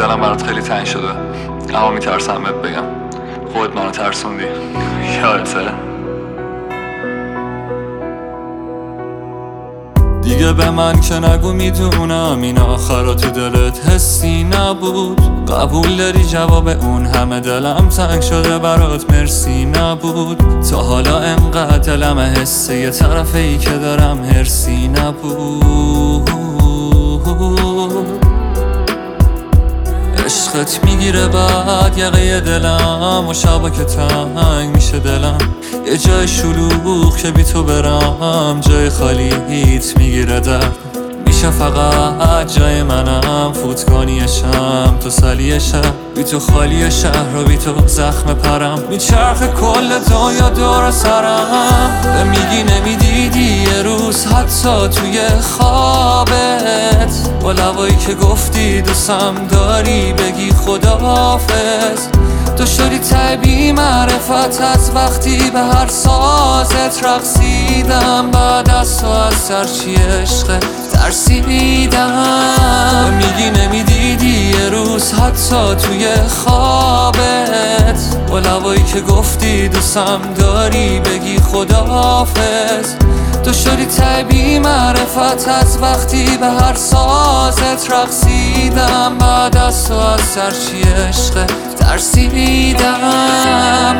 دلم برات خیلی تنگ شده، اما میترسم بهت بگم. خودت منو ترسوندی، یادته؟ دیگه به من که نگو، میدونم این آخرا تو دلت حسی نبود. قبول داری جواب اون همه دلم تنگ شده برات مرسی نبود. تا حالا انقدر دلم حسه یه طرفه ای که دارم هرسی نبود. عشقت میگیره بعد یقه دلم و شبا که تنگ میشه دلم. یه جای شلوغ که بی تو برم، جای خالیت میگیره درد. میشه فقط جای منم فوتکانی شم، تسلی شب بی تو خالی شهر و بی تو زخم پرم. میچرخه کل دنیا دور سرم، به میگی نمیدیدی یه روز حتی توی خوابت. با لبایی که گفتی دوستم داری بگی خداحافظ. تو شدی طبیعی معرفت از وقتی به هر سازت رقصیدم. بعد از تو از سرچی عشق ترسیدم. میگی نمیدیدی یه روز حتی توی خوابت. با لبایی که گفتی دوستم داری بگی خداحافظ. تو شدی طبیعی معرفت از وقتی به هر سازت رقصیدم. بعد از تو از سرچی عشق ترسیدم.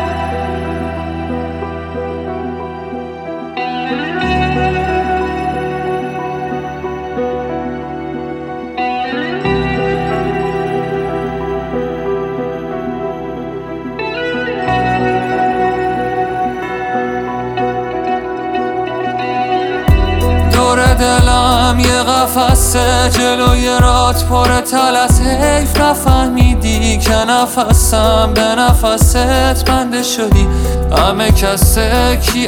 دور دلم یه قفسه، جلوی رات پر تلس. حیف نفهمیدی که نفسم به نفست بنده شدی. همه کسه کی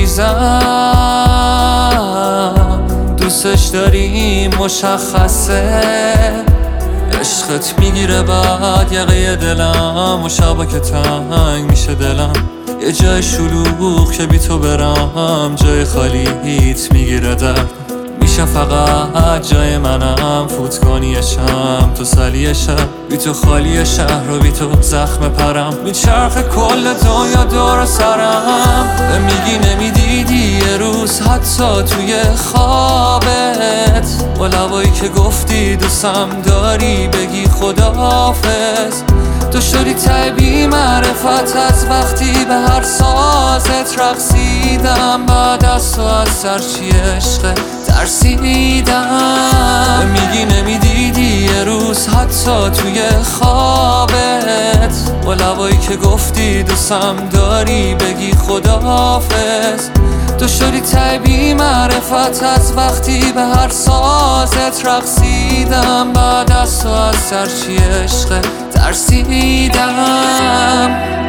عزیزم، دوستش داری مشخصه. عشقت میگیره بعد یقه دلم و شبا که تنگ میشه دلم. یه جای شلوغ که بی تو برم، جای خالیت میگیره درد. میشه فقط جای منم فوتکانی شم، تسلی شب بی تو خالی شهر و بی تو زخم پرم. میچرخه کل دنیا دور سرم، به میگی نمیدیدی یه روز حتی توی خوابت. با لبایی که گفتی دوستم داری بگی خداحافظ. تو شدی طبیعی معرفت از وقتی به هر سازت رقصیدم. بعد از تو از سرچی عشق ترسیدم. میگی نمیدیدی یه روز حتی توی خوابت. با لبایی که گفتی دوستم داری بگی خداحافظ. تو شدی طبیعی معرفت از وقتی به هر سازت رقصیدم. بعد از تو از سرچی عشق ترسیدم.